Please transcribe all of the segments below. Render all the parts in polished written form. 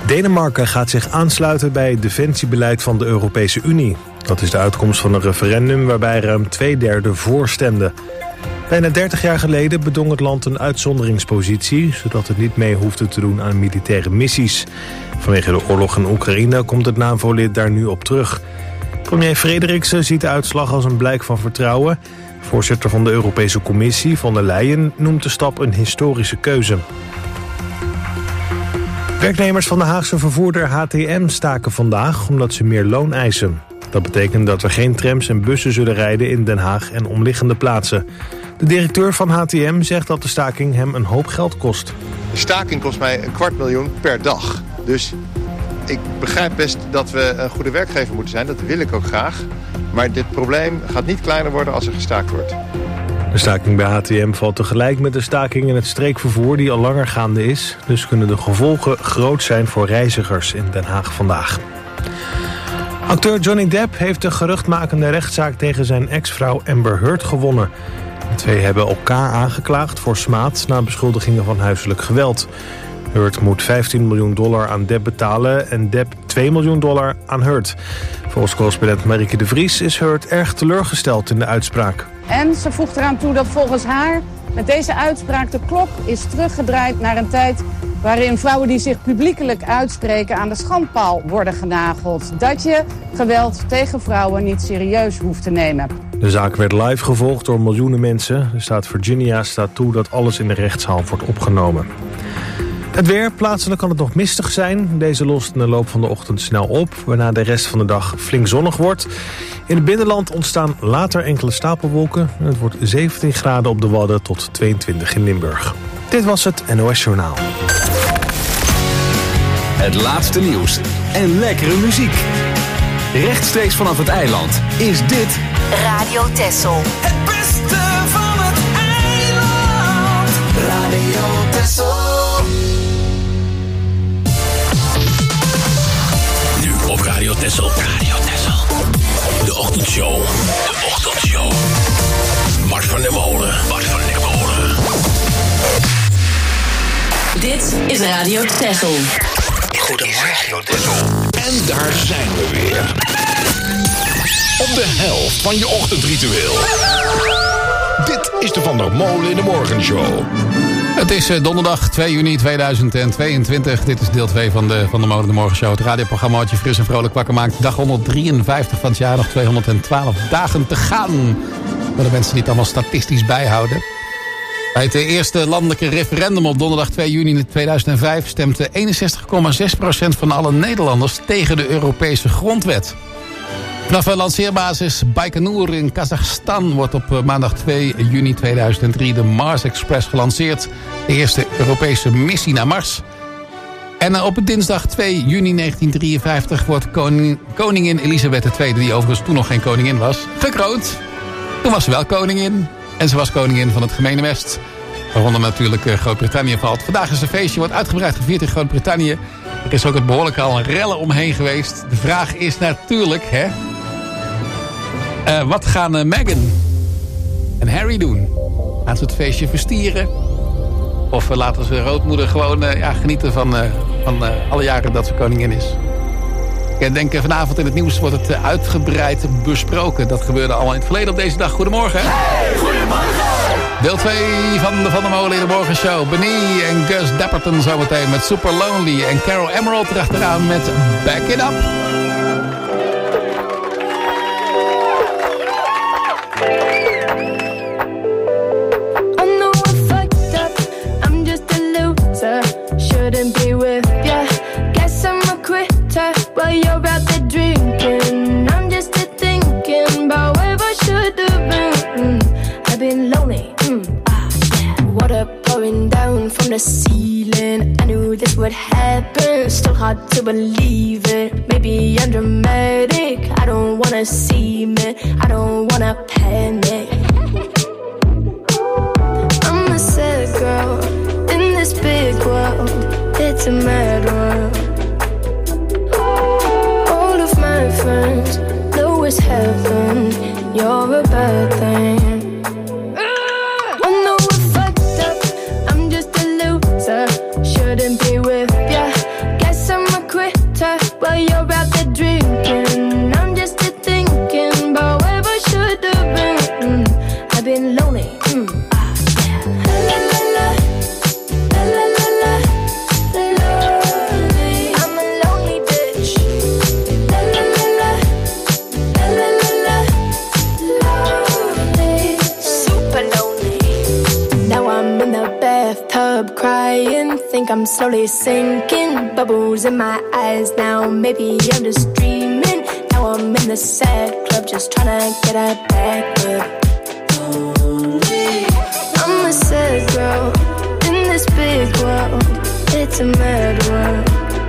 Denemarken gaat zich aansluiten bij het defensiebeleid van de Europese Unie. Dat is de uitkomst van een referendum waarbij ruim 2/3 voor stemde. Bijna 30 jaar geleden bedong het land een uitzonderingspositie, zodat het niet mee hoefde te doen aan militaire missies. Vanwege de oorlog in Oekraïne komt het NAVO-lid daar nu op terug. Premier Frederiksen ziet de uitslag als een blijk van vertrouwen. Voorzitter van de Europese Commissie, von der Leyen, noemt de stap een historische keuze. Werknemers van de Haagse vervoerder HTM staken vandaag omdat ze meer loon eisen. Dat betekent dat er geen trams en bussen zullen rijden in Den Haag en omliggende plaatsen. De directeur van HTM zegt dat de staking hem een hoop geld kost. De staking kost mij $250.000 per dag. Dus ik begrijp best dat we een goede werkgever moeten zijn. Dat wil ik ook graag. Maar dit probleem gaat niet kleiner worden als er gestaakt wordt. De staking bij HTM valt tegelijk met de staking in het streekvervoer die al langer gaande is. Dus kunnen de gevolgen groot zijn voor reizigers in Den Haag vandaag. Acteur Johnny Depp heeft de geruchtmakende rechtszaak tegen zijn ex-vrouw Amber Heard gewonnen. De twee hebben elkaar aangeklaagd voor smaad na beschuldigingen van huiselijk geweld. Heard moet $15 miljoen aan Depp betalen en Depp $2 miljoen aan Heard. Volgens correspondent Marieke de Vries is Heard erg teleurgesteld in de uitspraak. En ze voegt eraan toe dat volgens haar met deze uitspraak de klok is teruggedraaid naar een tijd waarin vrouwen die zich publiekelijk uitspreken aan de schandpaal worden genageld. Dat je geweld tegen vrouwen niet serieus hoeft te nemen. De zaak werd live gevolgd door miljoenen mensen. De staat Virginia staat toe dat alles in de rechtszaal wordt opgenomen. Het weer, plaatselijk kan het nog mistig zijn. Deze lost in de loop van de ochtend snel op, waarna de rest van de dag flink zonnig wordt. In het binnenland ontstaan later enkele stapelwolken. En het wordt 17 graden op de Wadden tot 22 in Limburg. Dit was het NOS Journaal. Het laatste nieuws en lekkere muziek. Rechtstreeks vanaf het eiland is dit Radio Texel. Het beste van het eiland. Radio Texel. Nu op Radio Texel. Radio Texel. De ochtendshow. De ochtendshow. Mart van der Molen. Mart van der Molen. Dit is Radio Texel. Goedemorgen. En daar zijn we weer. Op de helft van je ochtendritueel. Dit is de Van der Molen in de Morgenshow. Het is donderdag 2 juni 2022. Dit is deel 2 van de Molen in de Morgenshow. Het radioprogramma wat je fris en vrolijk wakker maakt. Dag 153 van het jaar, nog 212 dagen te gaan. Voor de mensen die het allemaal statistisch bijhouden. Bij het eerste landelijke referendum op donderdag 2 juni 2005... stemde 61,6% van alle Nederlanders tegen de Europese grondwet. Vanaf de lanceerbasis Baikonur in Kazachstan wordt op maandag 2 juni 2003 de Mars Express gelanceerd. De eerste Europese missie naar Mars. En op dinsdag 2 juni 1953 wordt koningin Elisabeth II, die overigens toen nog geen koningin was, gekroond. Toen was ze wel koningin. En ze was koningin van het gemeenebest. Waaronder natuurlijk Groot-Brittannië valt. Vandaag is een feestje, wordt uitgebreid gevierd in Groot-Brittannië. Er is ook het behoorlijk al een rellen omheen geweest. De vraag is natuurlijk, wat gaan Meghan en Harry doen? Gaan ze het feestje verstieren? Of laten ze roodmoeder gewoon genieten van alle jaren dat ze koningin is? Ik denk vanavond in het nieuws wordt het uitgebreid besproken. Dat gebeurde al in het verleden op deze dag. Goedemorgen. Hey, goedemorgen. Deel 2 van de Van der Molen in de Morgenshow. Benny en Gus Dapperton zometeen met Super Lonely. En Carol Emerald erachteraan met Back It Up. I know I fucked up. I'm just a loser. Shouldn't be with ya. Guess I'm a quitter while you're out there drinking. I'm just a thinking about where I should have been. I've been lonely. Water pouring down from the ceiling. I knew this would happen. Still hard to believe it. Maybe I'm dramatic. I don't wanna see me. I don't wanna panic. I'm a sad girl in this big world. It's a mad world. All of my friends know it's heaven. You're a bad thing. Shouldn't be with ya. Guess I'm a while you're out there drinking. I'm just here thinking about whatever should have been. I've been lonely. La la la, la la la la, lonely. I'm a lonely bitch. La la la la, la la la la, lonely. Super lonely. Now I'm in the bathtub crying, think I'm slowly sinking. Bubbles in my eyes now, maybe I'm just dreaming. Now I'm in the sad club, just trying to get a back up. I'm a sad girl in this big world. It's a mad world.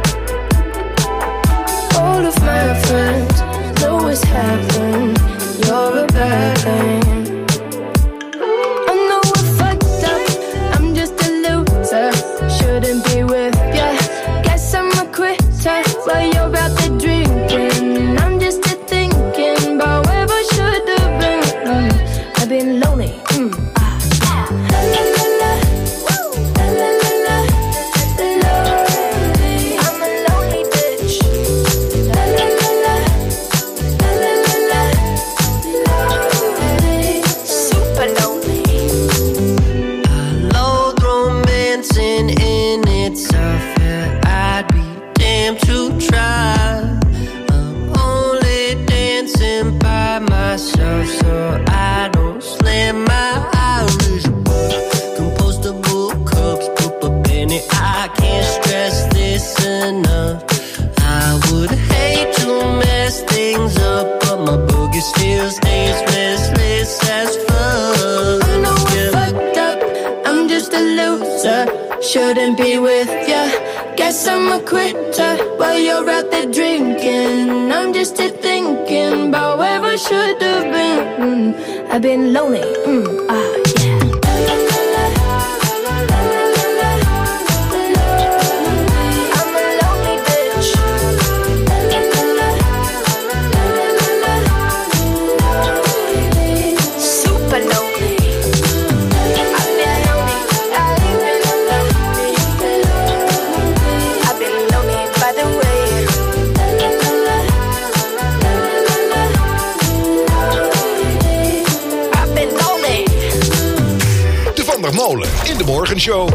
All of my friends know what's happened. You're a bad thing. I know we're fucked up. I'm just a loser. Shouldn't be with ya. Guess I'm a quitter while you're out there drinking. I'm just here thinking about whatever should have been. I've been lonely. So I don't slam my Irish compostable cups, put a penny. I can't stress this enough. I would hate to mess things up, but my boogie still stays restless as fuck. I know we're fucked up. I'm just a loser. Shouldn't be with ya. Guess I'm a quitter while you're out there drinking. I'm just here thinking about whatever should have been. I've been lonely. Yeah. I'm a lonely bitch. Super lonely. I've been lonely. I've been lonely by the way. I've been lonely. De Van der Molen in de Morgenshow.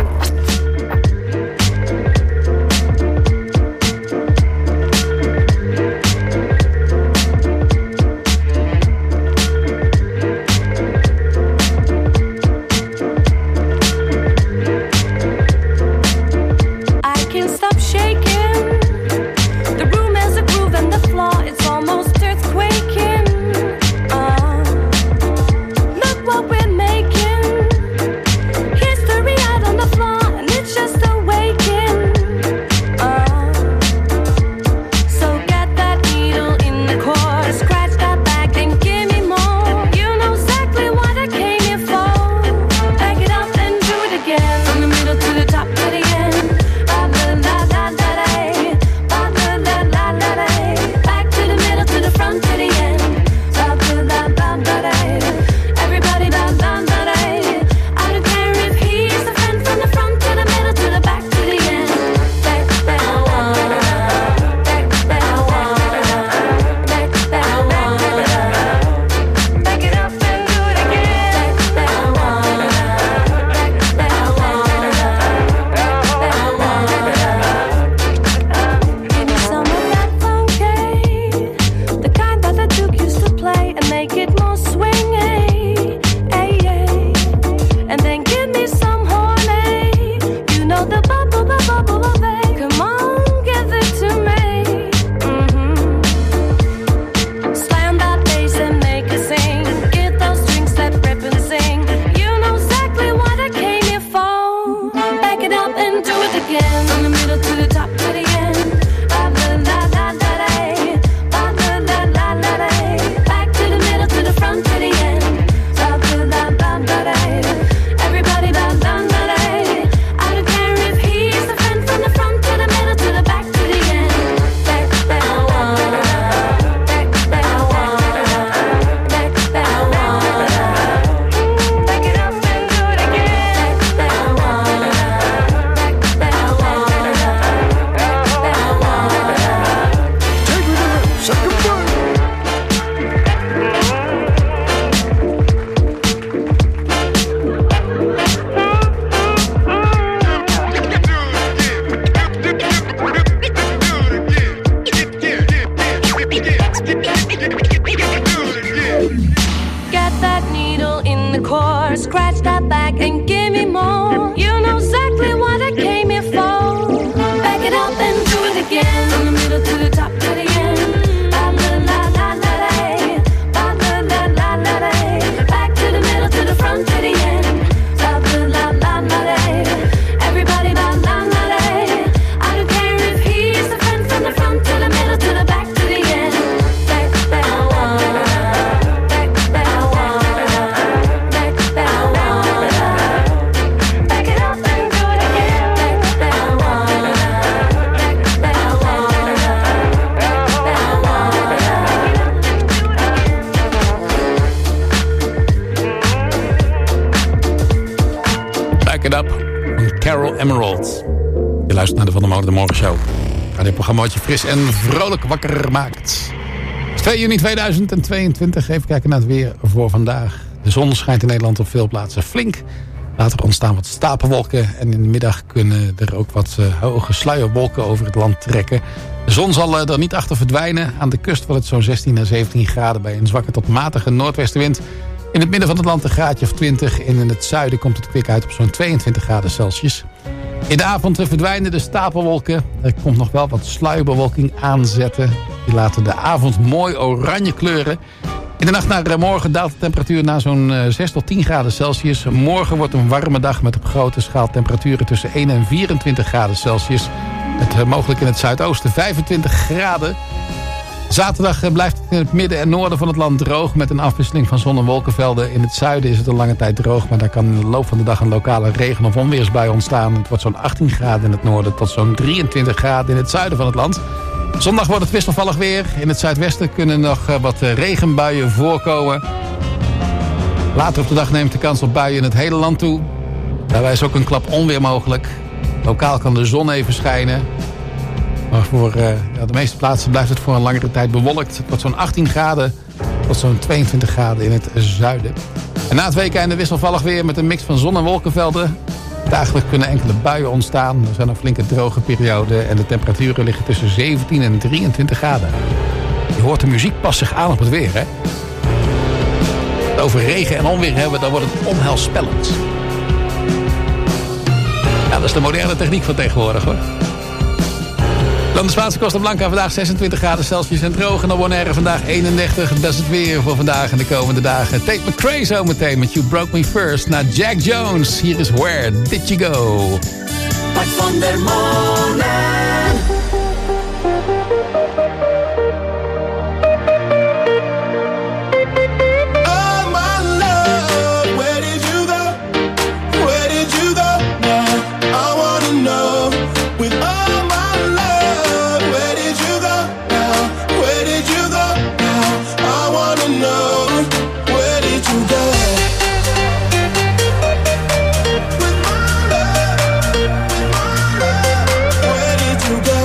I can't stop shaking. The room has a groove and the floor is almost earthquaking. Look what we're making. History out on the floor. again. From the middle to the top, do it again. La la la la la la, la la la la la. Back to the middle, to the front, to the end. La la la la la. Everybody la la la la. I don't care if he's the friend from the front to the middle to the back to the end. Back, back, back, back, back, back, back, back it up and do it again. Back, back, back, back, Back It Up van Carol Emerald. Je luistert naar de Van der Molen de Morgenshow. Waar dit programmaatje fris en vrolijk wakker maakt. Het is 2 juni 2022. Even kijken naar het weer voor vandaag. De zon schijnt in Nederland op veel plaatsen flink. Later ontstaan wat stapelwolken. En in de middag kunnen er ook wat hoge sluierwolken over het land trekken. De zon zal er niet achter verdwijnen. Aan de kust wordt het zo'n 16 à 17 graden bij een zwakke tot matige noordwestenwind. In het midden van het land een graadje of 20. En in het zuiden komt het kwik uit op zo'n 22 graden Celsius. In de avond verdwijnen de stapelwolken. Er komt nog wel wat sluierbewolking aanzetten. Die laten de avond mooi oranje kleuren. In de nacht naar morgen daalt de temperatuur naar zo'n 6 tot 10 graden Celsius. Morgen wordt een warme dag met op grote schaal temperaturen tussen 1 en 24 graden Celsius. Met mogelijk in het zuidoosten 25 graden. Zaterdag blijft het in het midden en noorden van het land droog met een afwisseling van zon- en wolkenvelden. In het zuiden is het een lange tijd droog, maar daar kan in de loop van de dag een lokale regen- of onweersbui ontstaan. Het wordt zo'n 18 graden in het noorden tot zo'n 23 graden in het zuiden van het land. Zondag wordt het wisselvallig weer. In het zuidwesten kunnen nog wat regenbuien voorkomen. Later op de dag neemt de kans op buien in het hele land toe. Daarbij is ook een klap onweer mogelijk. Lokaal kan de zon even schijnen. Maar voor de meeste plaatsen blijft het voor een langere tijd bewolkt. Het wordt zo'n 18 graden tot zo'n 22 graden in het zuiden. En na het weekende wisselvallig weer met een mix van zon- en wolkenvelden. Dagelijks kunnen enkele buien ontstaan. Er zijn nog flinke droge perioden. En de temperaturen liggen tussen 17 en 23 graden. Je hoort de muziek past zich aan op het weer, hè? Over regen en onweer hebben, dan wordt het onheilspellend. Ja, dat is de moderne techniek van tegenwoordig, hoor. Dan de Spaanse Costa Blanca vandaag 26 graden Celsius en droog. En dan Bonaire vandaag 31. Dat is het weer voor vandaag en de komende dagen. Tate McRae zo meteen met You Broke Me First. Naar Jack Jones. Hier is Where Did You Go? Mart van der Molen. Oh my love, where did you go? Where did you go now? I wanna know with all my love. Where did you go now? Where did you go now? I wanna know. Where did you go? With my love, where did you go?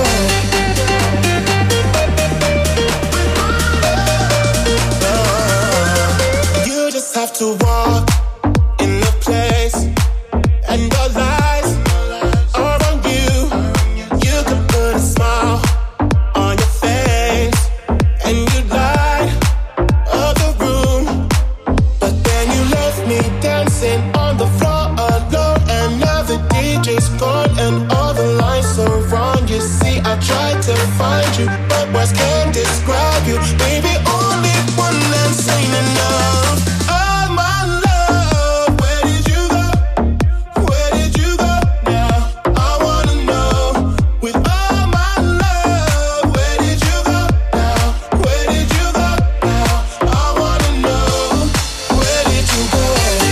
You just have to walk in the place, and your lies are on you. You could put a smile on your face, and you light up the room. But then you left me dancing on the floor alone, and now the DJ's gone, and all the lines are wrong. You see, I tried to find you, but words can't describe you. Baby, only one last ain't enough. Oh my love, where did you go? Where did you go now? I wanna know. With all my love, where did you go now? Where did you go now? I wanna know. Where did you go?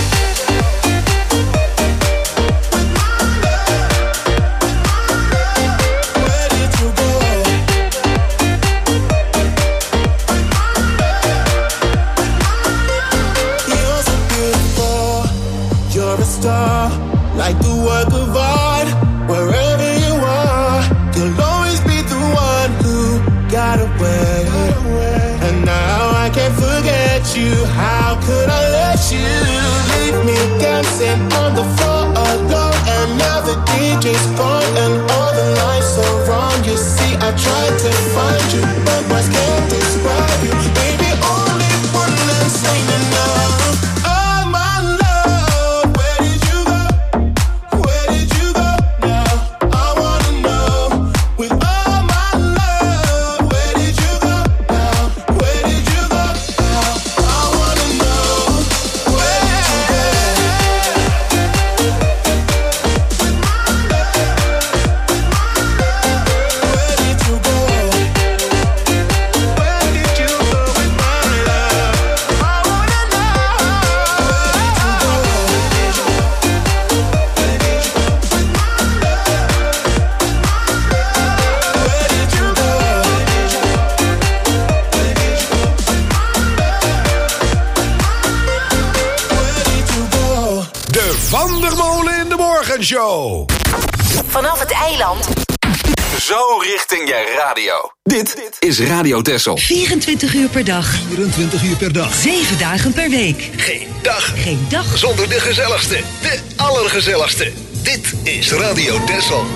With my love, where did you go? You're so beautiful, you're a star, like the work of art. Wherever you are, you'll always be the one who got away. And now I can't forget you. How could I let you leave me dancing on the floor alone? And now the DJ's gone, and all the lights are wrong. You see, I tried to find you, but words can't describe you. Baby, only one last ain't enough. Oh my love, where did you go? Where did you go now? I wanna know. With all my Morgenshow. Vanaf het eiland. Zo richting je radio. Dit is Radio Texel. 24 uur per dag. 24 uur per dag. 7 dagen per week. Geen dag. Geen dag. Zonder de gezelligste. De allergezelligste. Dit is Radio Texel.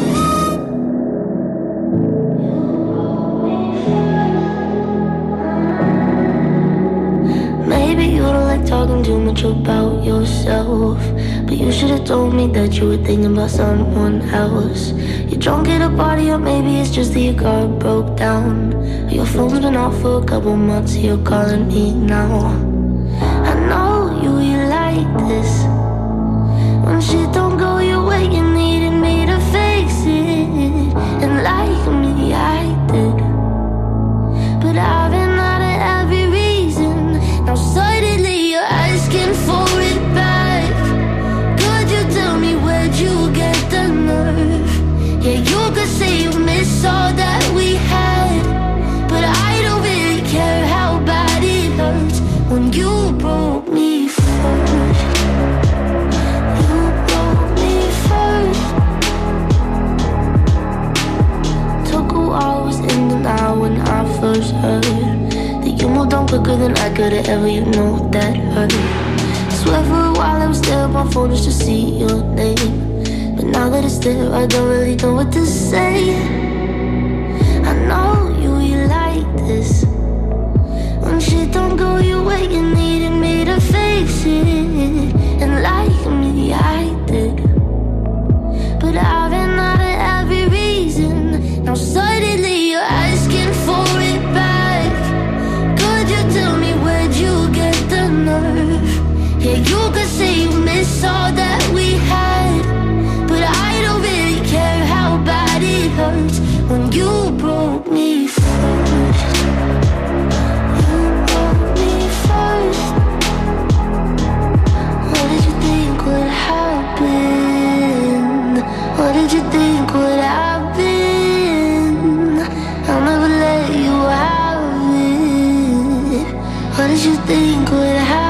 Maybe you don't like talking too much about yourself, but you should have told me that you were thinking about someone else. You're drunk at a party, or maybe it's just that your car broke down. Your phone's been off for a couple months, you're calling me now. I know you like this. When shit don't go your way, you needed me to fix it. And like me, I did. But I've been out of every reason. Now suddenly you're asking for it back. Could you tell me where'd you get the nerve? Yeah, you could say you miss all that we had, but I don't really care how bad it hurts when you broke me first. You broke me first. Took a while, was in denial when I first heard that you moved on quicker than I could've ever, you know that hurt. Swear for a while I was there on my phone just to see your name. But now that it's there, I don't really know what to say. I know you like this. When shit don't go your way, you needed me to fix it. And like me, I did. But I've been out of every reason. Now suddenly you're asking for it back. Could you tell me where'd you get the nerve? Yeah, you could say you miss all that we had, but I don't really care how bad it hurts when you broke me first. You broke me first. What did you think would happen? What did you think would happen? I'll never let you have it. What did you think would happen?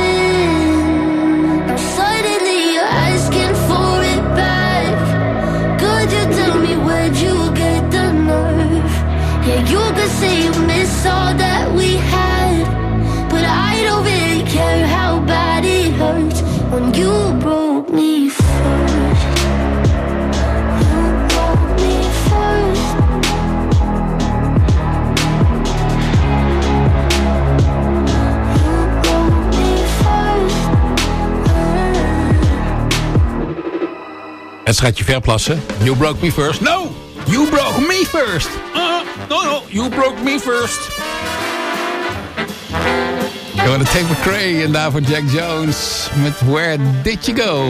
Yeah, you could say you miss all that we had, but I don't really care how bad it hurts when you broke me first. You broke me first. You broke me first. Het schatje Verplassen. You broke me first. No! You broke me first. No, you broke me first. Going to take McCrae en daarvoor Jack Jones met Where Did You Go?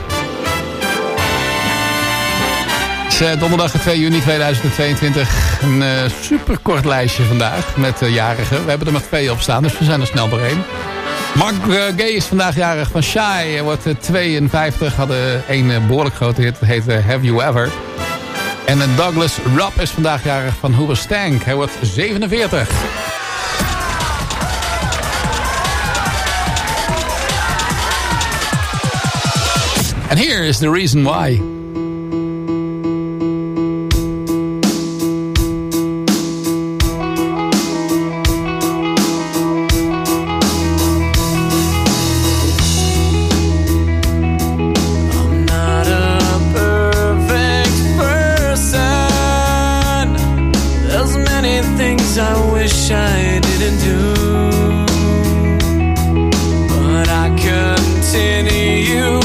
Het is donderdag 2 juni 2022. Een superkort lijstje vandaag met jarigen. We hebben er maar 2 op staan, dus we zijn er snel doorheen. Mark Gay is vandaag jarig van Shy. Hij wordt 52, hadden een behoorlijk grote hit. Dat heette Have You Ever? En Douglas Robb is vandaag jarig van Hoobastank. Hij wordt 47. And here is the reason why. I wish I didn't do, but I continue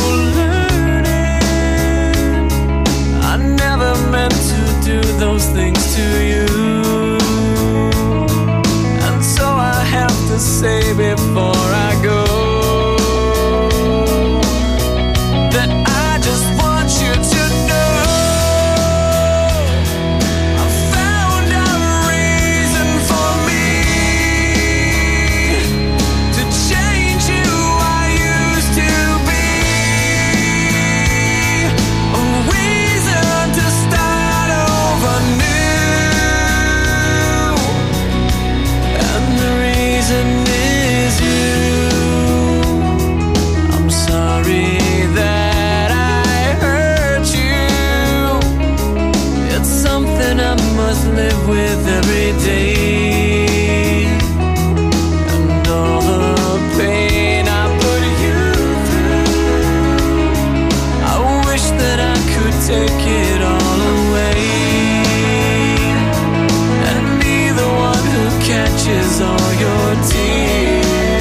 learning. I never meant to do those things to you, and so I have to say before I go that I just want you to know I found a reason for me must live with every day, and all the pain I put you through. I wish that I could take it all away and be the one who catches all your tears.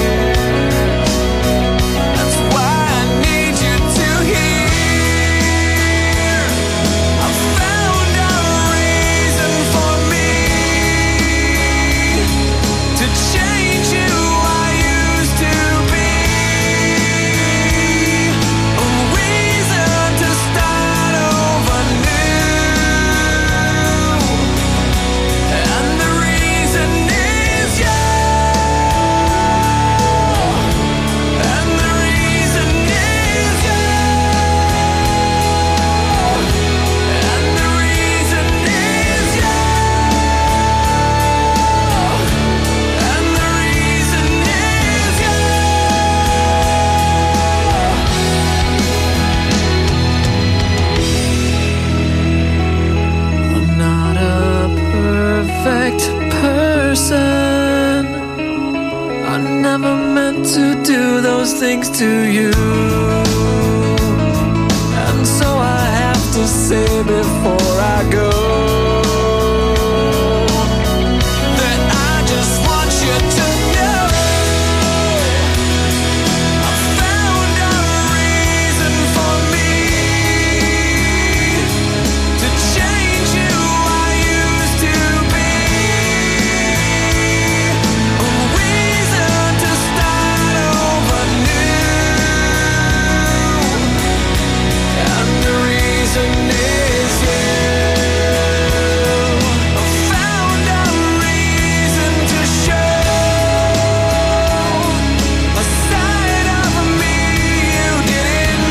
To do those things to you, and so I have to say before I go that I just want you to know I found a reason for me to change who I used to be, a reason to start over new, and the reason is you. I found a reason to show a side of me you didn't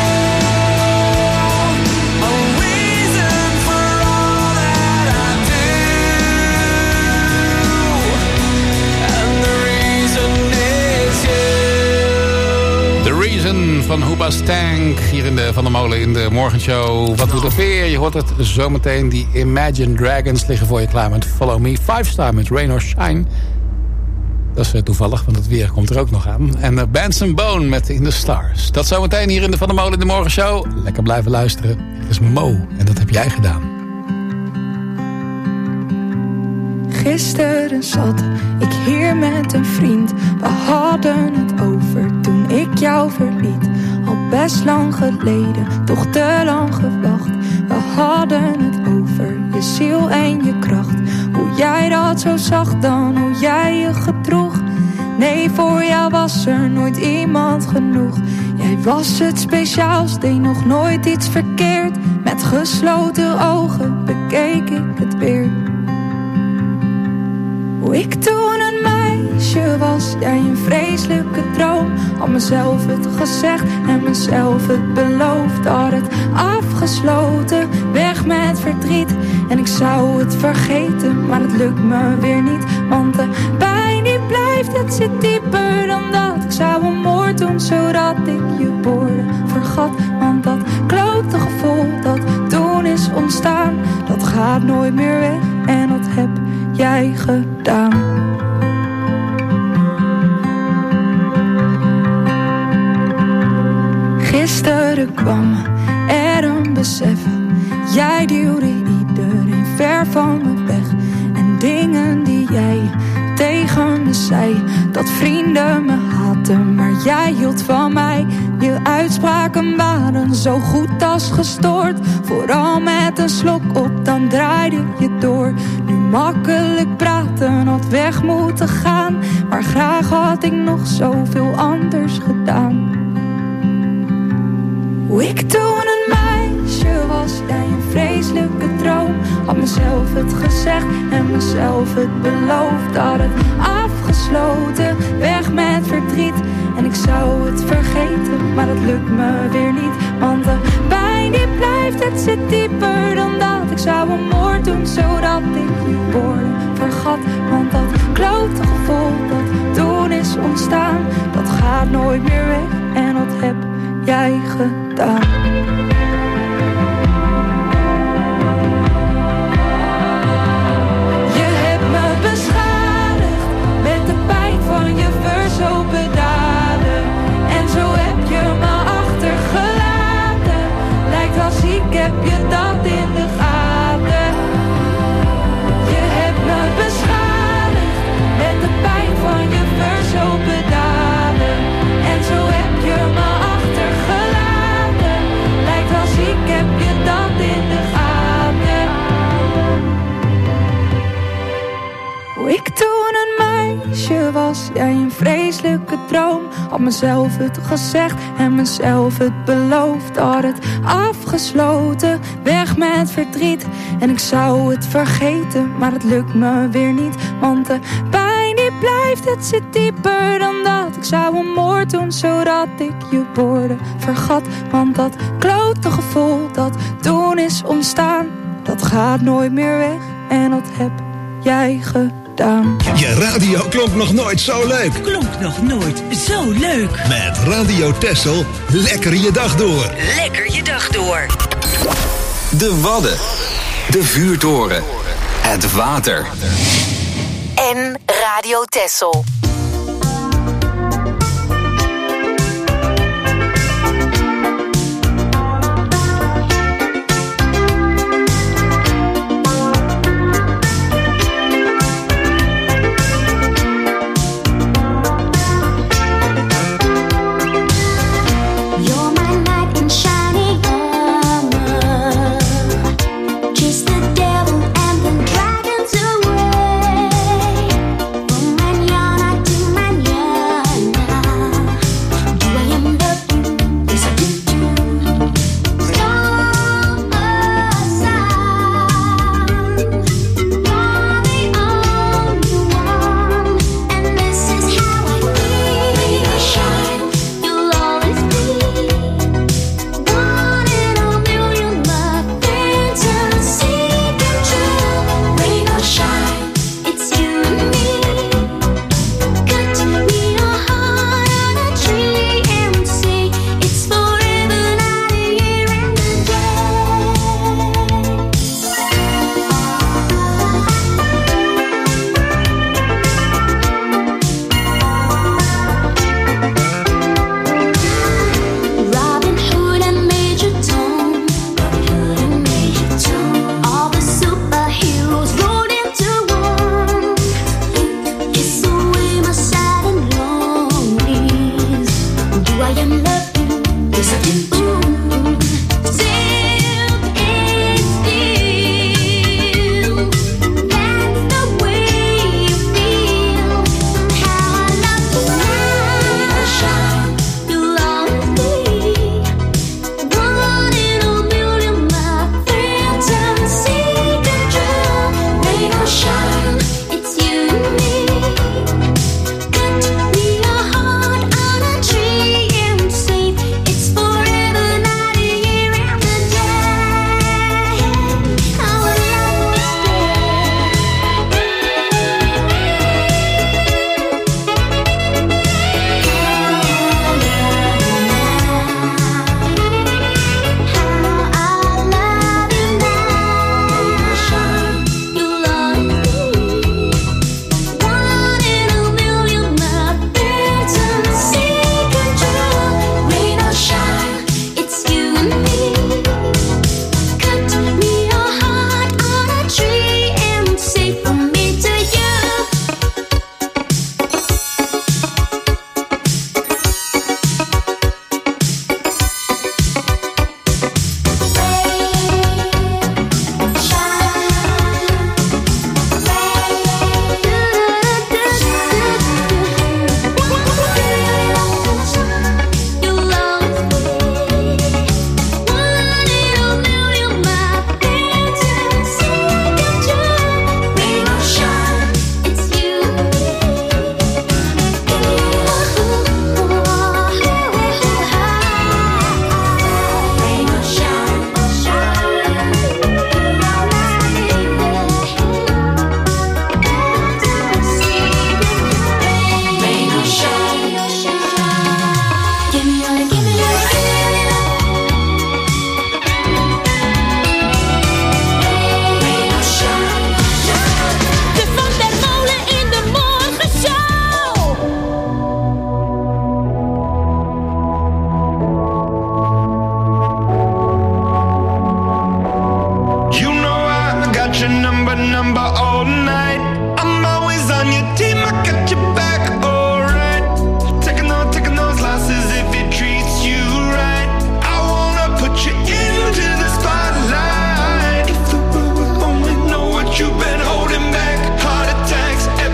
know, a reason for all that I do, and the reason is you. The Reason van Hoobastank hier in de Van der Molen in de morgenshow. Wat doet het weer? Je hoort het zometeen. Die Imagine Dragons liggen voor je klaar met Follow Me. 5-star met Rain or Shine. Dat is toevallig, want het weer komt er ook nog aan. En Bands & Bone met In the Stars. Dat zometeen hier in de Van der Molen in de morgenshow. Lekker blijven luisteren. Dit is Mo en dat heb jij gedaan. Gisteren zat ik hier met een vriend. We hadden het over toen ik jou verliet. Al best lang geleden, toch te lang gewacht. We hadden het over je ziel en je kracht. Hoe jij dat zo zag dan, hoe jij je gedroeg. Nee, voor jou was er nooit iemand genoeg. Jij was het speciaals, deed nog nooit iets verkeerd. Met gesloten ogen bekeek ik het weer. Hoe ik toen een meisje was, jij een vreselijke droom. Had mezelf het gezegd en mezelf het beloofd. Had het afgesloten, weg met verdriet. En ik zou het vergeten, maar het lukt me weer niet. Want de pijn die blijft, het zit dieper dan dat. Ik zou een moord doen, zodat ik je woorden vergat. Want dat klote gevoel dat toen is ontstaan, dat gaat nooit meer weg en dat heb jij gedaan. Gisteren kwam er een besef. Jij duwde iedereen ver van me weg. En dingen die jij tegen me zei, dat vrienden me haatten, maar jij hield van mij. Je uitspraken waren zo goed als gestoord. Vooral met een slok op, dan draaide je door. Nu makkelijk praten, had weg moeten gaan. Maar graag had ik nog zoveel anders gedaan. Hoe ik toen een meisje was, jij een vreselijke droom. Had mezelf het gezegd en mezelf het beloofd. Had het afgesloten, weg met verdriet. En ik zou het vergeten, maar dat lukt me weer niet. Want de pijn die blijft, het zit dieper dan dat. Ik zou een moord doen, zodat ik je woorden vergat. Want dat klote gevoel dat toen is ontstaan, dat gaat nooit meer weg en dat heb jij gedaan. Hoe ik toen een meisje was, jij een vreselijke droom. Had mezelf het gezegd en mezelf het beloofd. Had het afgesloten, weg met verdriet. En ik zou het vergeten, maar het lukt me weer niet. Want de pijn die blijft, het zit dieper dan dat. Ik zou een moord doen, zodat ik je woorden vergat. Want dat klote gevoel dat toen is ontstaan, dat gaat nooit meer weg. En dat heb jij gedaan. Je radio klonk nog nooit zo leuk. Klonk nog nooit zo leuk. Met Radio Texel, lekker je dag door. Lekker je dag door. De Wadden. De vuurtoren. Het water. En Radio Texel. You've been holding back heart attacks.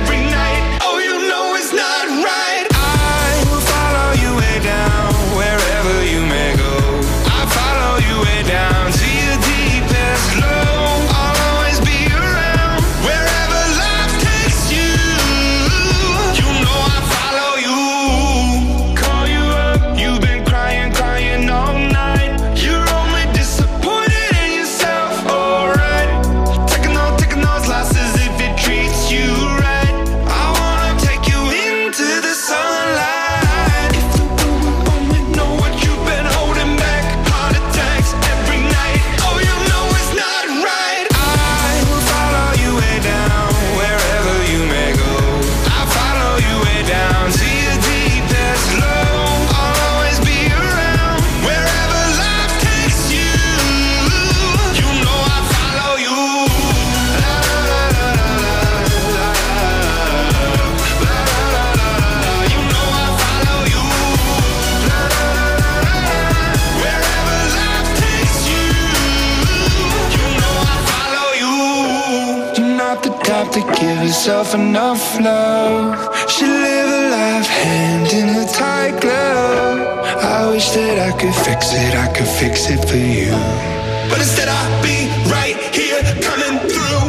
give herself enough love. She live a life hand in a tight glove. I wish that I could fix it for you. But instead I'll be right here coming through.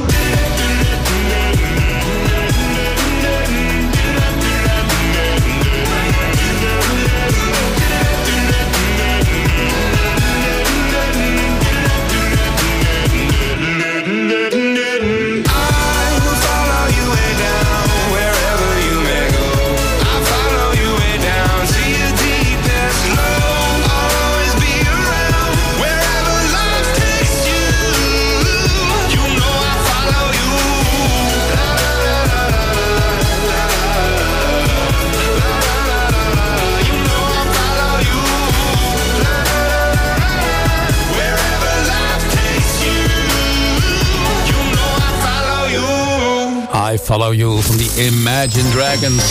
I Follow You van die Imagine Dragons.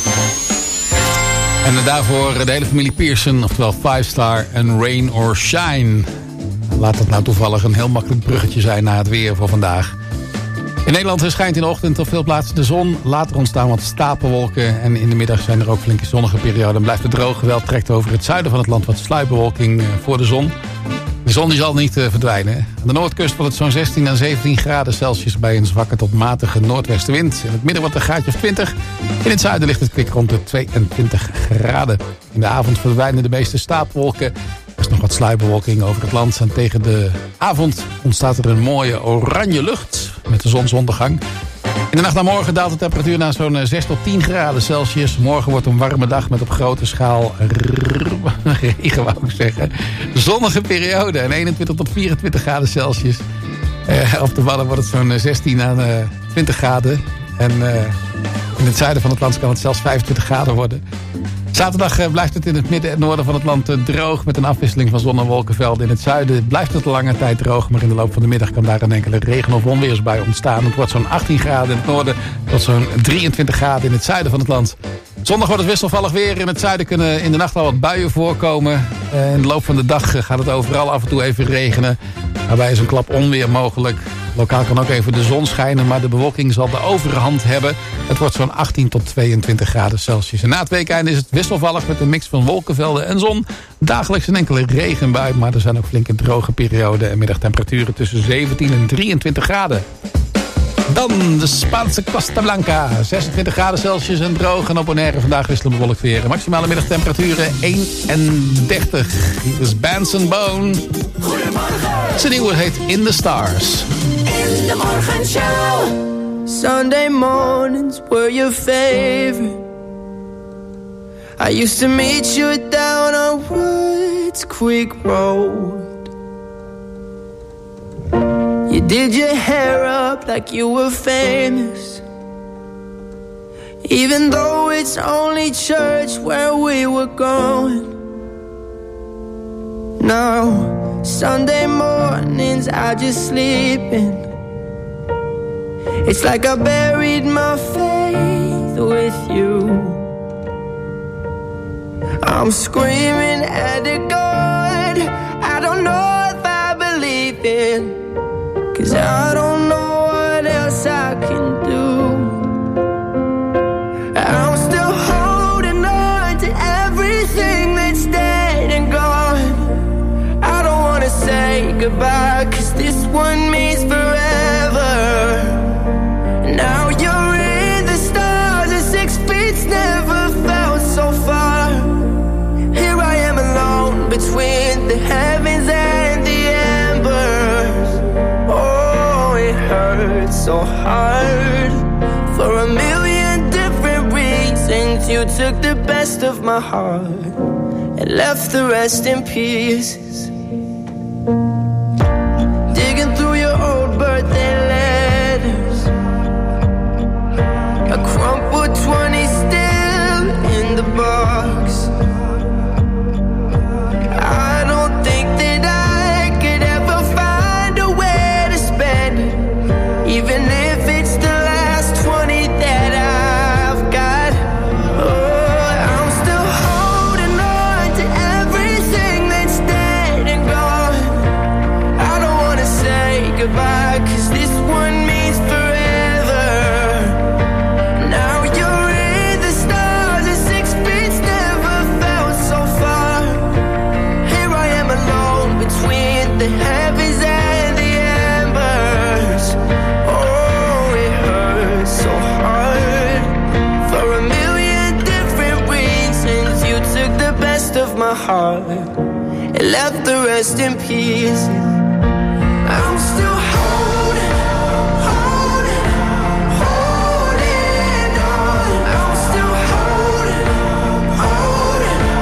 En daarvoor de hele familie Pearson, oftewel 5-Star en Rain or Shine. Laat dat nou toevallig een heel makkelijk bruggetje zijn naar het weer voor vandaag. In Nederland schijnt in de ochtend op veel plaatsen de zon. Later ontstaan wat stapelwolken. En in de middag zijn er ook flinke zonnige perioden. Blijft het droog. Wel trekt over het zuiden van het land wat sluierbewolking voor de zon. De zon die zal niet verdwijnen. Aan de noordkust wordt het zo'n 16 à 17 graden Celsius bij een zwakke tot matige noordwestenwind. In het midden wordt het een graadje of 20. In het zuiden ligt het kwik rond de 22 graden. In de avond verdwijnen de meeste stapelwolken. Er is nog wat sluierbewolking over het land. En tegen de avond ontstaat er een mooie oranje lucht met de zonsondergang. In de nacht naar morgen daalt de temperatuur naar zo'n 6 tot 10 graden Celsius. Morgen wordt een warme dag met op grote schaal regen, wou ik zeggen. Zonnige periode en 21 tot 24 graden Celsius. Op de Wadden wordt het zo'n 16 à 20 graden. En in het zuiden van het land kan het zelfs 25 graden worden. Zaterdag blijft het in het midden en noorden van het land droog met een afwisseling van zon- en wolkenvelden. In het zuiden blijft het lange tijd droog, maar in de loop van de middag kan daar een enkele regen- of onweersbui ontstaan. Het wordt zo'n 18 graden in het noorden tot zo'n 23 graden in het zuiden van het land. Zondag wordt het wisselvallig weer. In het zuiden kunnen in de nacht al wat buien voorkomen. In de loop van de dag gaat het overal af en toe even regenen. Daarbij is een klap onweer mogelijk. Lokaal kan ook even de zon schijnen, maar de bewolking zal de overhand hebben. Het wordt zo'n 18 tot 22 graden Celsius. En na het weekende is het wisselvallig met een mix van wolkenvelden en zon. Dagelijks een enkele regenbui, maar er zijn ook flinke droge perioden en middagtemperaturen tussen 17 en 23 graden. Dan de Spaanse Costa Blanca. 26 graden Celsius en droog. En op Bonaire vandaag wisselend bewolkt weer. Maximale middagtemperaturen 31. Hier is Benson Bone. Goedemorgen. Zijn nieuwe heet In the Stars. In de morgenshow. Sunday mornings were your favorite. I used to meet you down on Woods Creek Road. You did your hair up like you were famous, even though it's only church where we were going. Now, Sunday mornings I just sleep in. It's like I buried my faith with you. I'm screaming at the God I don't know if I believe in, 'cause I don't know what else I can do. I'm still holding on to everything that's dead and gone. I don't wanna say goodbye, 'cause this one means forever. Now you're in the stars and 6 feet's never felt so far. Here I am alone between the heavens and the embers. It hurts so hard. For a million different reasons, you took the best of my heart and left the rest in pieces. Digging through your old birthday letters, a crumpled 20 still in the box. I don't think that I could ever find a way to spend it, even if it's the last 20 that I've got. Oh, I'm still holding on to everything that's dead heart. It left the rest in peace. I'm still holding on. I'm still holding on.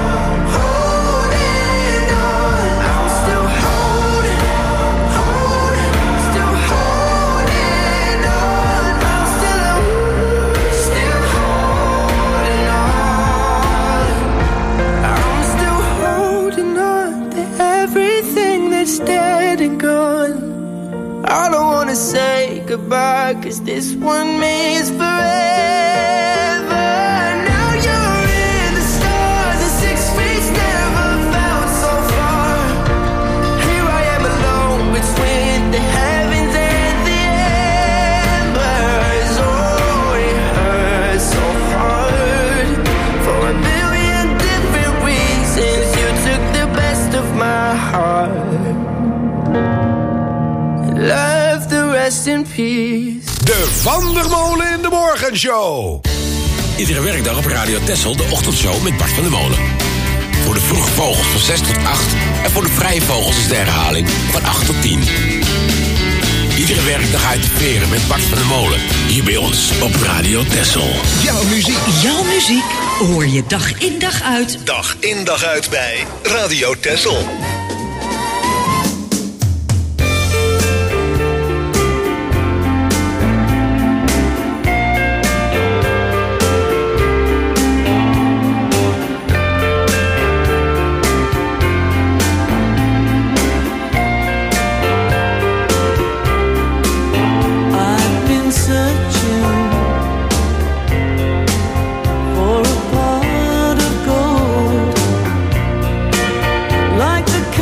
I'm still holding on. I'm still holding on. I'm still holding on to everything that's dead and gone. I don't wanna say goodbye, 'cause this one means forever. Now you're in the stars, and 6 feet never felt so far. Here I am alone between the heavens and the embers. Oh, it hurts so hard. For a million different reasons, you took the best of my heart. Love the rest in peace. De Van der Molen in de Morgenshow. Iedere werkdag op Radio Texel de ochtendshow met Bart van der Molen. Voor de vroege vogels van 6 tot 8 en voor de vrije vogels is de herhaling van 8 tot 10. Iedere werkdag uit de veren met Bart van der Molen. Hier bij ons op Radio Texel. Jouw muziek. Jouw muziek hoor je dag in dag uit. Dag in dag uit bij Radio Texel. Like the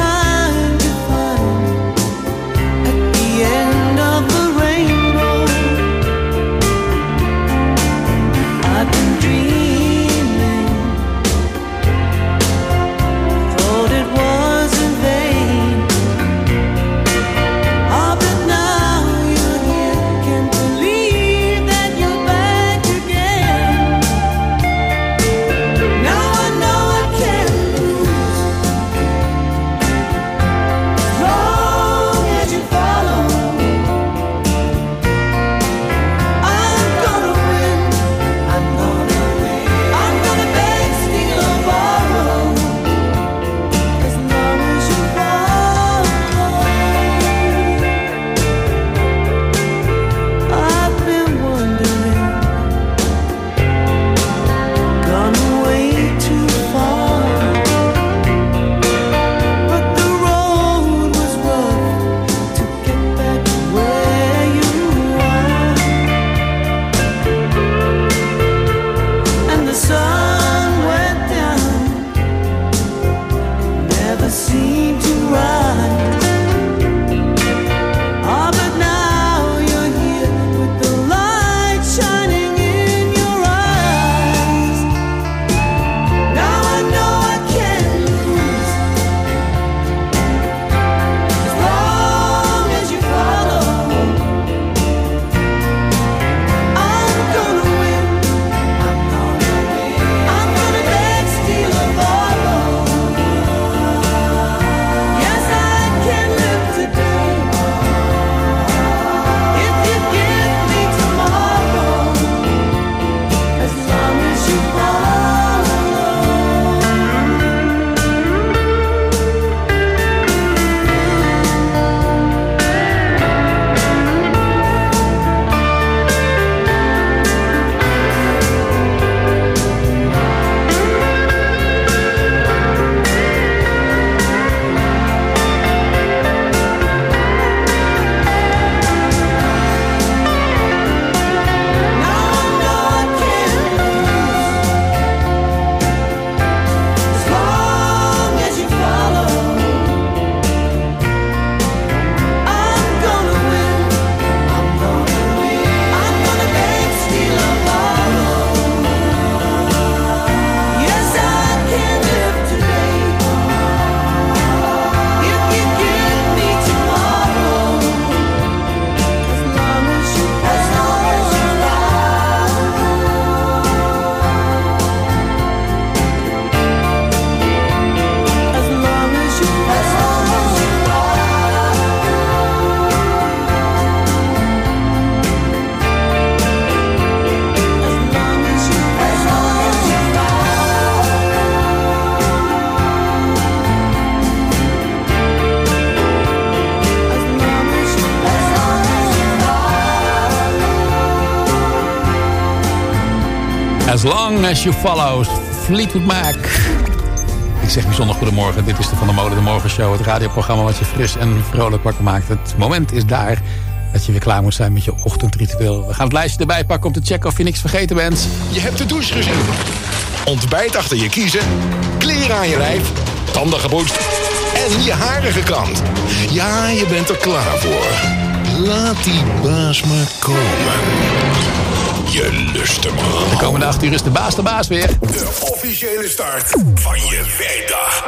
As Long As You Follow, Fleetwood Mac. Ik zeg bijzonder goedemorgen. Dit is de Van der Molen de Morgenshow. Het radioprogramma wat je fris en vrolijk wakker maakt. Het moment is daar dat je weer klaar moet zijn met je ochtendritueel. We gaan het lijstje erbij pakken om te checken of je niks vergeten bent. Je hebt de douche gezet. Ontbijt achter je kiezen. Kleren aan je lijf. Tanden gepoetst. En je haren gekamd. Ja, je bent er klaar voor. Laat die baas maar komen. Je lust hem al. De komende 8 uur is de baas weer. De officiële start van je werkdag.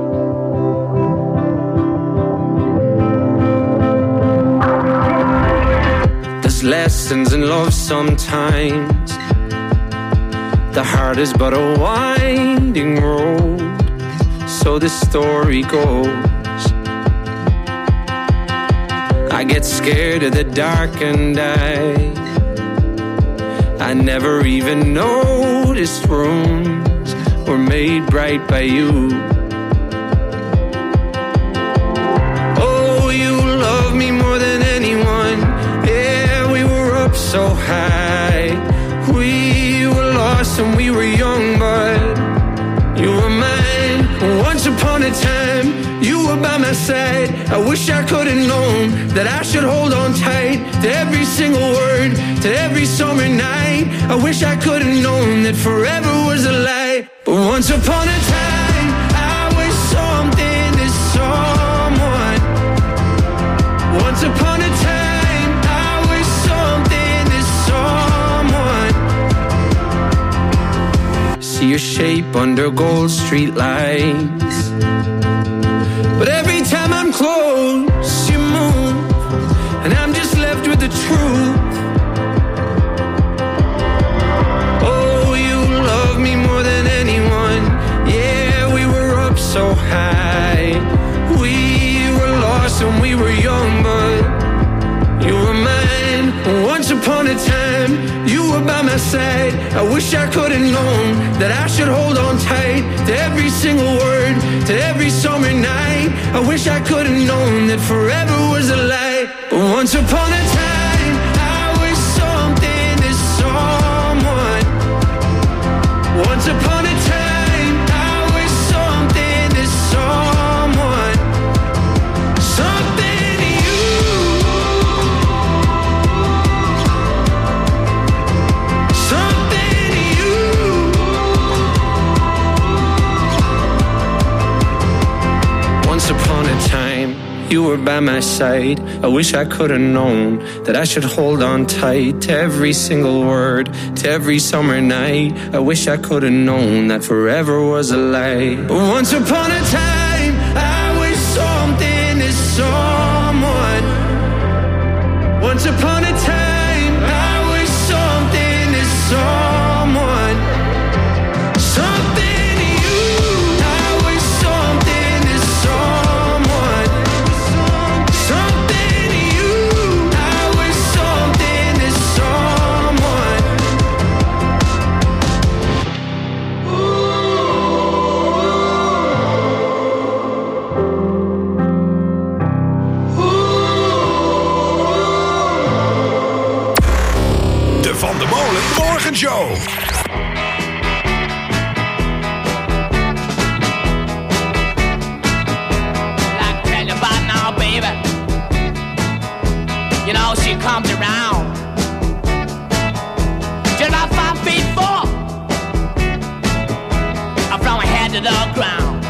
There's lessons in love sometimes. The heart is but a winding road. So the story goes. I get scared of the dark and I never even noticed rooms were made bright by you. Oh, you love me more than anyone. Yeah, we were up so high. We were lost when we were young, but you were mine. Once upon a time, you were by my side. I wish I could have known that I should hold on tight to every single word, to every summer night. I wish I could have known that forever was a lie. But once upon a time, I was something to someone. Once upon a time, I was something to someone. See your shape under gold street lights. But every time I'm close, you move, and I'm just left with the truth. Oh, you love me more than anyone. Yeah, we were up so high. We were lost when we were young, but you were mine. Once upon a time, you were by my side. I wish I could have known that I should hold on tight to every single word, to every summer night. I wish I could have known that forever was a lie. But once upon a time, I was something to someone. Once upon a time, I was something to someone. Something to you. Something to you. Once upon a time, you were by my side. I wish I could have known that I should hold on tight to every single word, to every summer night. I wish I could have known that forever was a lie. But once upon a time, I was something to someone. Once upon a time, I was something to someone. Something to you. I was something to someone. Something to you. I was something to someone. De Van der Molen Morgenshow. Like tell you about now, baby. You know she comes around just about 5'4", from her head to the ground.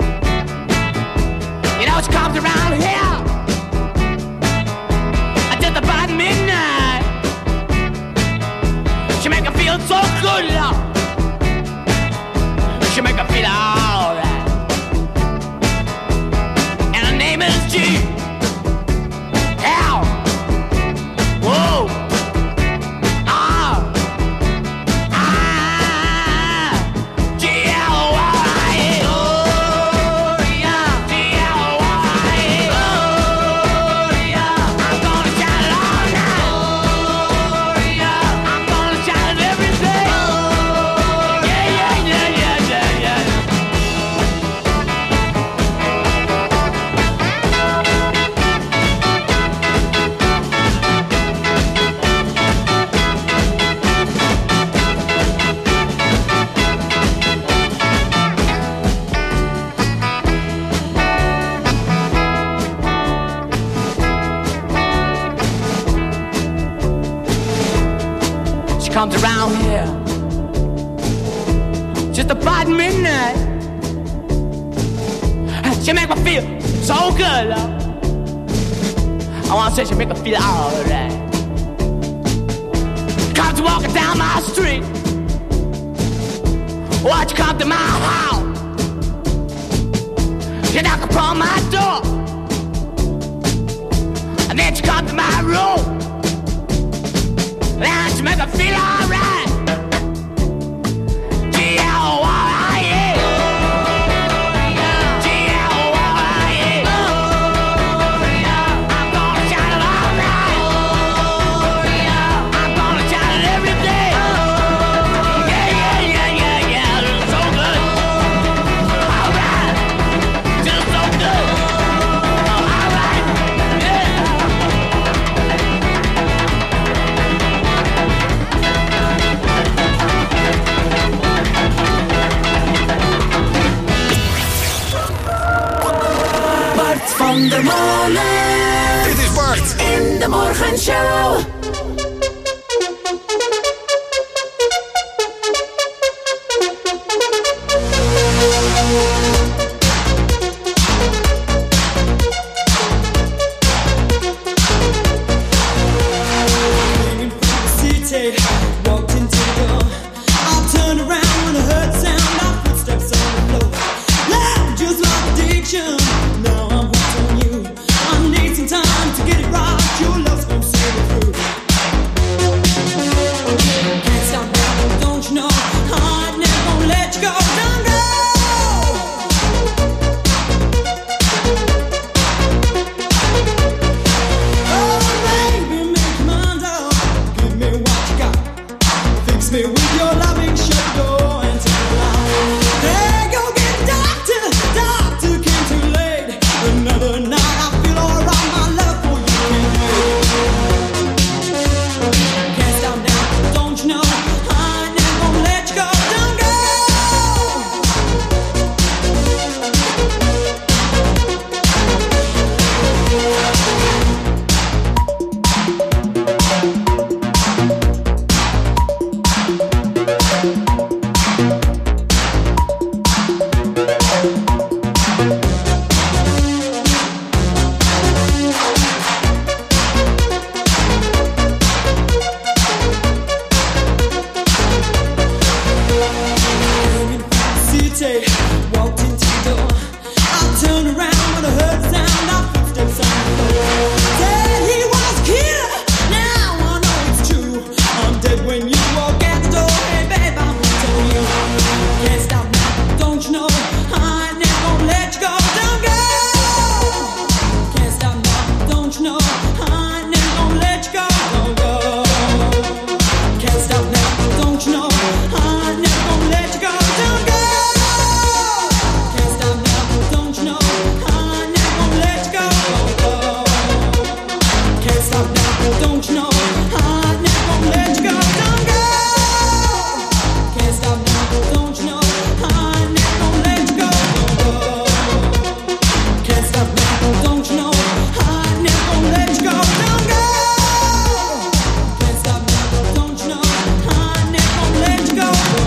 You know she comes around here just about midnight. She make her feel so good, Lord. She make her feel alright. And her name is G. L. Whoa. R. I. G. L. Y. Oh, yeah. G. L. Y. Oh, yeah. I'm gonna shout it all night. Oh, yeah. I'm gonna shout it every day. comes around here just about midnight. She make me feel so good, love. I wanna say she make me feel alright. Comes walking down my street. Watch you come to my house. You knock upon my door. And then you come to my room. And you make me feel alright. G-L-Y-A. G-L-Y-A. I'm gonna shout it all night. I'm gonna shout it every day. Yeah, yeah, yeah, yeah, yeah. It's so good. Alright. Just so good. Alright. Yeah. Bart van der Molen. Dit is Bart. In de Morgenshow. City, walked into the door. I turned around when I heard the sound of footsteps on the floor. Loud, just like addiction. Now I'm hooked on you. I need some time to get it right. Your love's gonna see me through. Can't stop now, don't you know? I'm never gonna let you go. Don't go. Oh, baby, make your mind up. Give me what you got. Fix me with your loving, shut the door and turn it out. Hey, go get the doctor. Doctor came too late. Another night I feel alright. My love for you can't wait. Can't stop now, don't you know? I never gonna let you go. Don't go. City, walked into the door. I turned around when I heard the sound of footsteps on the floor. Said he was a killer. Now I know it's true. I'm dead when you walk out the door. Hey babe, I'm hooked on you. Can't stop now, don't you know? I never gonna let you go. Don't go. Can't stop now, don't you know? I never gonna let you go. Don't go. Can't stop now, don't you know? I never gonna let you go. Don't go. Can't stop now, don't you know? I never gonna let you go. Don't go. Can't stop now, don't you know? I never gonna let you go. Don't go. Can't stop now, don't you know? I never gonna let you go. Don't go. Can't stop now, don't you know? I never gonna let you go. Don't go. Can't stop now, don't you know? I never gonna let you go.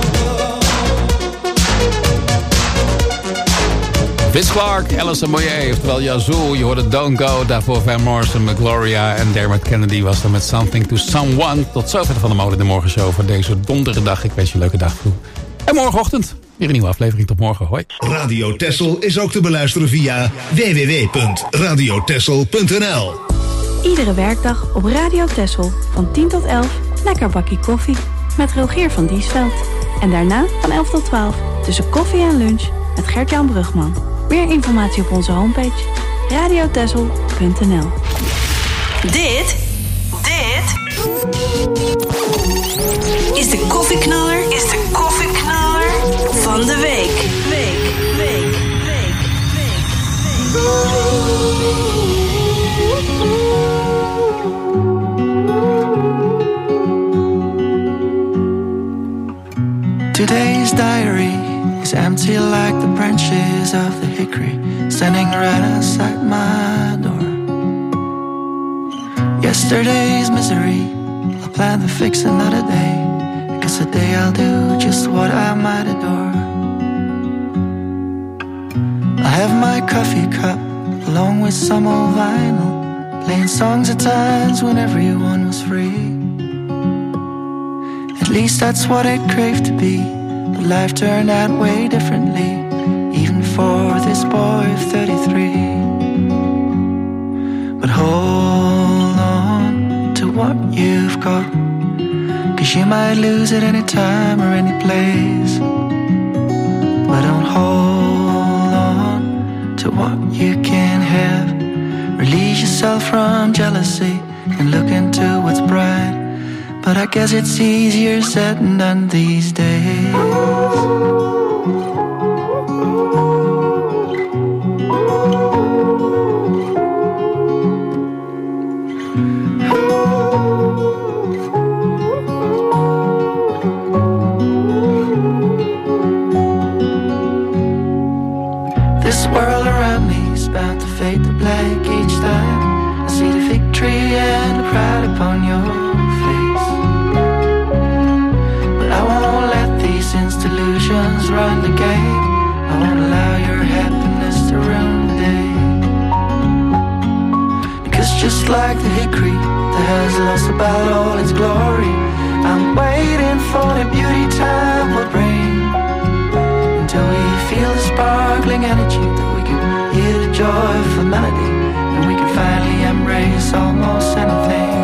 Vince Clark, Alison Moyet, oftewel Yazoo. Je hoorde Don't Go, daarvoor Van Morrison, Gloria en Dermot Kennedy was er met Something to Someone. Tot zover van de Molen de Morgenshow voor deze donderdag. Ik wens je een leuke dag toe. En morgenochtend weer een nieuwe aflevering. Tot morgen, hoi. Radio Texel is ook te beluisteren via www.radiotexel.nl. Iedere werkdag op Radio Texel van 10 tot 11 lekker bakkie koffie met Rogier van Diesveld. En daarna van 11 tot 12 tussen koffie en lunch met Gert-Jan Brugman. Meer informatie op onze homepage radiotexel.nl. Dit is de koffieknaller van de week. Today's diary is empty like the branches of the hickory standing right outside my door. Yesterday's misery, I plan to fix another day. day I'll do just what I might adore. I have my coffee cup along with some old vinyl, playing songs at times when everyone was free. At least that's what I'd crave to be, but life turned out way differently, even for this boy of 33. But hold on to what you've got, 'cause you might lose it any time or any place. But don't hold on to what you can't have. Release yourself from jealousy and look into what's bright. But I guess it's easier said than done these days. This world around me is about to fade to black each time I see the victory and the pride upon your face. But I won't let these delusions run the game. I won't allow your happiness to ruin the day. Because just like the hickory that has lost about all its glory, I'm waiting for the beauty time will bring, until we feel the sparkling energy, that we can hear the joyful melody, and we can finally embrace almost anything.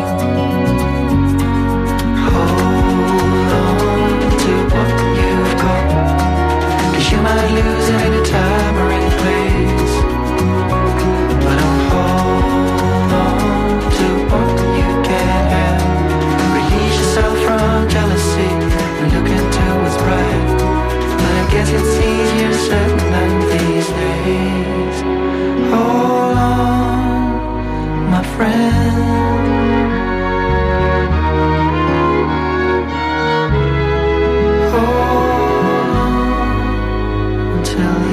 Hold on to what you've got, 'cause you might lose it any time or any place. But don't hold on to what you can't have. Release yourself from jealousy and look into what's bright. But I guess it's easier said than these days. Hold on, my friend. Hold on until the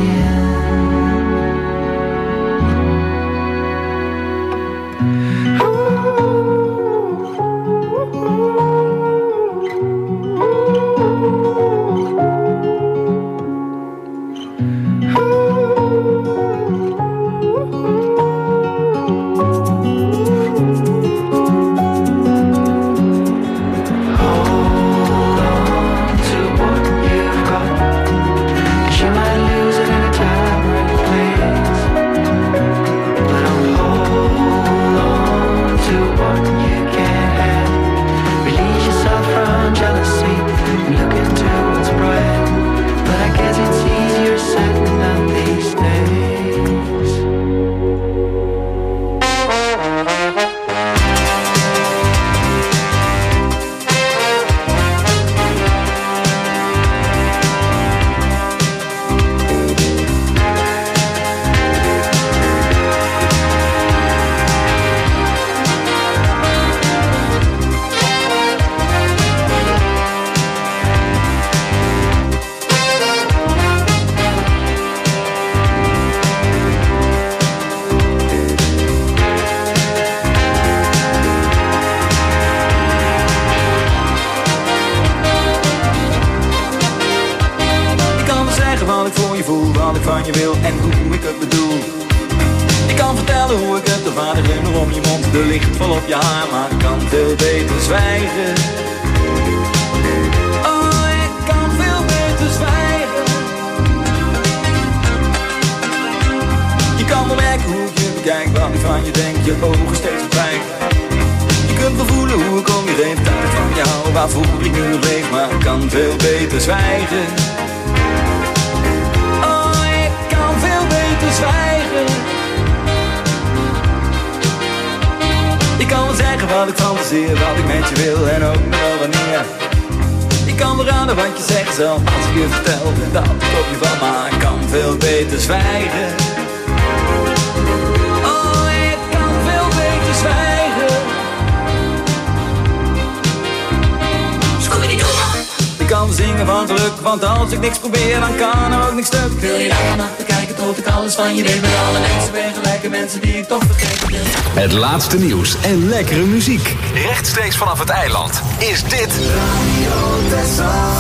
want als ik niks probeer, dan kan er ook niks stuk. Wil je daar naar te kijken tot ik alles van je weet? Met alle mensen ben gelijke mensen die ik toch vergeten wil. Het laatste nieuws en lekkere muziek. Rechtstreeks vanaf het eiland is dit... Radio Texel.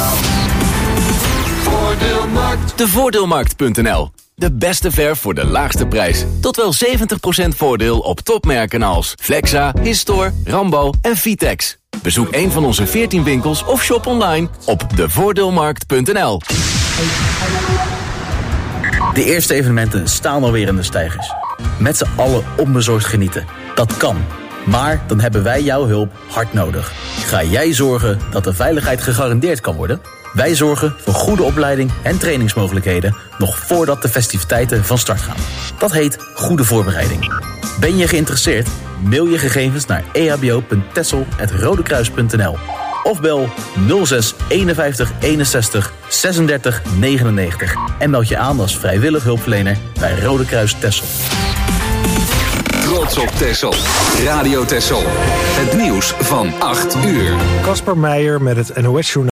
Voordeelmarkt. Devoordeelmarkt.nl. De beste verf voor de laagste prijs. Tot wel 70% voordeel op topmerken als Flexa, Histor, Rambo en Vitex. Bezoek een van onze 14 winkels of shop online op devoordeelmarkt.nl. De eerste evenementen staan alweer in de steigers. Met z'n allen onbezorgd genieten. Dat kan. Maar dan hebben wij jouw hulp hard nodig. Ga jij zorgen dat de veiligheid gegarandeerd kan worden? Wij zorgen voor goede opleiding en trainingsmogelijkheden nog voordat de festiviteiten van start gaan. Dat heet goede voorbereiding. Ben je geïnteresseerd? Mail je gegevens naar ehbo.tessel@rodekruis.nl of bel 06 51 61 36 99 en meld je aan als vrijwillig hulpverlener bij Rode Kruis Texel. Trots op Texel. Radio Texel. Het nieuws van 8 uur. Kasper Meijer met het NOS-journaal.